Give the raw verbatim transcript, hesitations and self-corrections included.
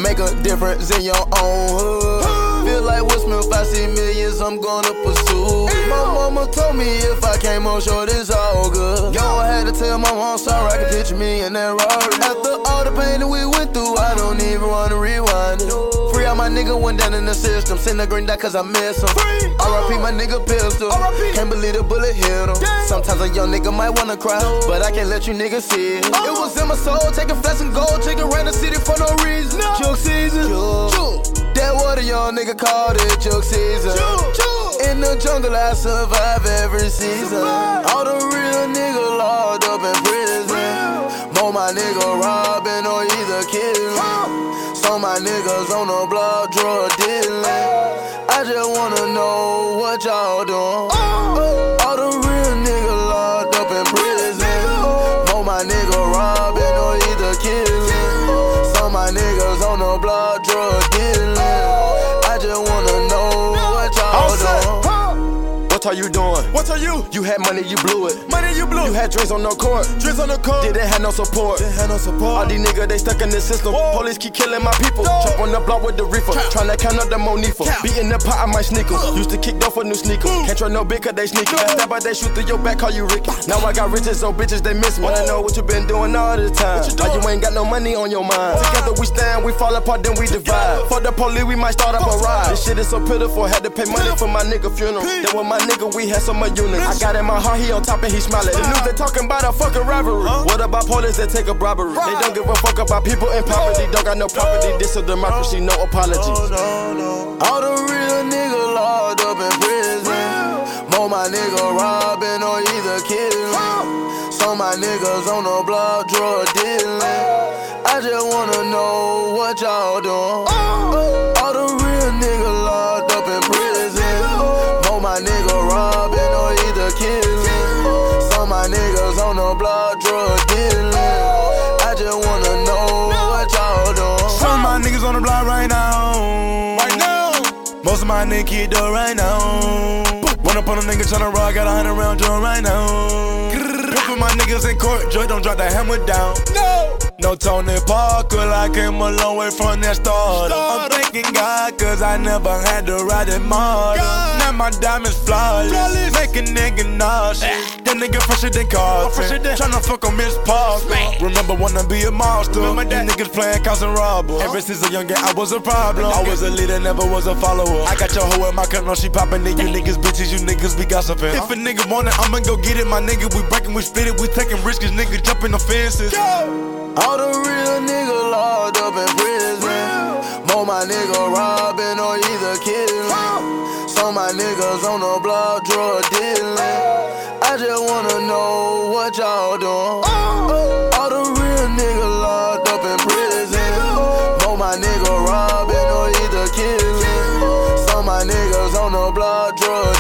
make a difference in your own hood. Feel like Will Smith, I see millions, I'm gonna pursue. My mama told me if I came on short, it's all good. Yo, I had to tell my mom sorry, I can picture me in that Rari. After all the pain that we went through, I don't even wanna rewind it. Free out my nigga, went down in the system. Send the green dot cause I miss him. R I P my nigga pistol. Can't believe the bullet hit him. Sometimes a young nigga might wanna cry, but I can't let you niggas see it. It was in my soul, taking flesh and gold, taking around the city for no reason. Juke season. Juke. That what a young nigga called it, juke season. In the jungle, I survive every season. All the real niggas locked up in prison. More my nigga robbing or either killing. Some my niggas on the block drug dealing. I just wanna know what y'all doing. All the real niggas locked up in prison. More my nigga robbing or either killing. Some my niggas on the block drug dealing. I just wanna know what y'all doing. What are you doing? What are you? You had money, you blew it. Money you blew. You had dreams on the court. Dreams on the court. Didn't have no support. Didn't have no support. All these niggas, they stuck in the system. Whoa. Police keep killing my people. No. Chop on the block with the reefer. Tryna count up the Monifa. Count. Beating the pot, I might sneak 'em. Uh. Used to kick off a new sneaker. Ooh. Can't trust no bitch cause they sneaky. No. Step out, they shoot through your back, call you Ricky. Now I got riches, so bitches, they miss me. Wanna know what you been doing all the time. What you Why doing? you ain't got no money on your mind? Why? Together we stand, we fall apart, then we divide. For the police, we might start up a ride. This shit is so pitiful, had to pay money for my nigga funeral. Then with my nigga, we had so much units. I got in my heart, he on top and he smiling. The news they talking about a fucking rivalry. Huh? What about police that take a robbery? They don't give a fuck about people in poverty. Don't got no property, this is democracy, no apologies. No, no, no. All the real niggas locked up in prison. More my nigga robbing or either killing. Some my niggas on the block drug dealing. I just wanna know what y'all doing. All the real niggas locked up in prison. More my nigga robbing or either killing. Some my niggas on the block drug dealing. I just wanna know what y'all doing. Some of my niggas on the block right now. Right now. Most of my niggas kid though right now. Run up on a nigga tryna rock, got a hundred round joint right now. Put my niggas in court, Joy don't drop that hammer down. No. No Tony Parker, I came a long way from that start. I'm thanking God, cause I never had to ride it model. Now my diamonds flawless, flawless. Make a nigga nauseous. That nigga fresher than Carlton, tryna fuck on Miss Parker. Remember wanna be a monster, these niggas playing cops and robbers. Ever since a young guy, I was a problem. I was a leader, never was a follower. I got your hoe in my cut, no she poppin'. You niggas bitches, you niggas be gossiping. If a nigga want it, I'ma go get it. My nigga, we breaking, we split it, we taking risks, cause niggas jumping the fences. All the real niggas locked up in prison. More my nigga robbing or either killing. Some my niggas on the block drug dealing. I just wanna know what y'all doing. All the real niggas locked up in prison. More my nigga robbing or either killing. Some my niggas on the block drug